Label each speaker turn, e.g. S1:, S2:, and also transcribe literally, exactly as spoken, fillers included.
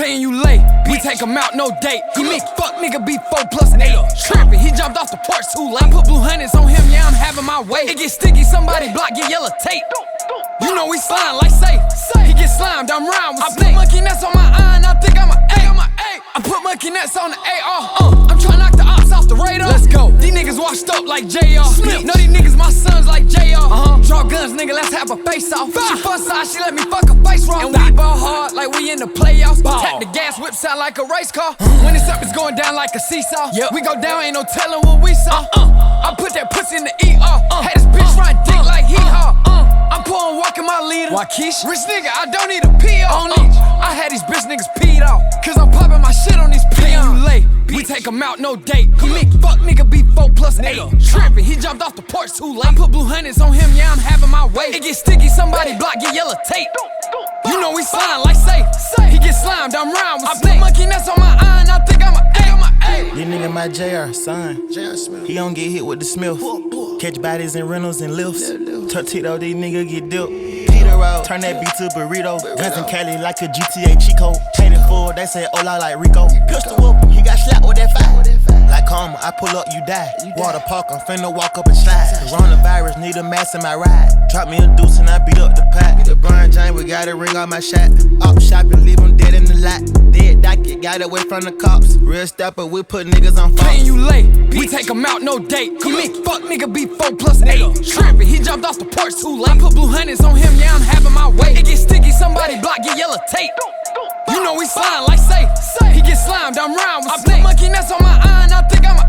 S1: Paying you late, we take him out, no date. He make fuck nigga be four plus eight. Trippin', he jumped off the porch too late. I put blue hundreds on him, yeah, I'm having my way. It get sticky, somebody block, get yellow tape. You know we slime like safe. He get slimed, I'm round with I put monkey nuts on my eye and I think I'm a A. I put monkey nuts on the A R. Uh, I'm tryna knock the ops off the radar. Let's go. These niggas washed up like J R. Smith. Know these niggas my sons like J R. Uh-huh. Draw guns, nigga, let's have a face off. Bah. She fuss side, she let me fuck her face raw. And we ball hard like we in the playoffs. Ball. Tap the gas, whip sound like a race car. When it's up, it's going down like a seesaw. Yep. We go down, ain't no telling what we saw. Uh, uh. I put that pussy in the E R. Uh. Had this bitch run dick like hee-haw. Uh. I'm pouring walking my leader. Wakish. Rich nigga, I don't need a P R. On each. I had these bitch niggas peed off. Cause I'm popping my shit on these peons. You late, we take him out, no date. He make fuck nigga be four plus eight. Trippin', he jumped off the porch too late. I put blue hundreds on him, yeah, I'm having my way. It get sticky, somebody block, get yellow tape. You know we slime like safe. He get slimed, I'm round with I put monkey nuts on my eye and I think I'm a A.
S2: This nigga my J R, son. He don't get hit with the Smith. Catch bodies in rentals and lifts. Tuxedo, these niggas get dipped. Peter out, turn that beat to burrito. Guns in Cali like a G T A Chico. Chain full, they say hola like Rico. Pistol whoop, he got slapped with that fire. Like karma, I pull up, you die. Water park, I'm finna walk up and slide. Coronavirus, need a mask in my ride. Drop me a deuce and I beat up the pack. The Brian James, we got a ring on my shot. Up shopping, leave him dead in the lot. Dead docket, got away from the cops. Real stepper, we put niggas on phone.
S1: Paying you late, we take him out, no date. He make fuck nigga be four plus eight. Trippin', he jumped off the porch too late. I put blue hundreds on him, yeah, I'm having my way. It get sticky, somebody block, get yellow tape. You know we slime like safe. He get slimed, I'm round with I put monkey nuts on my eye and I think I'm a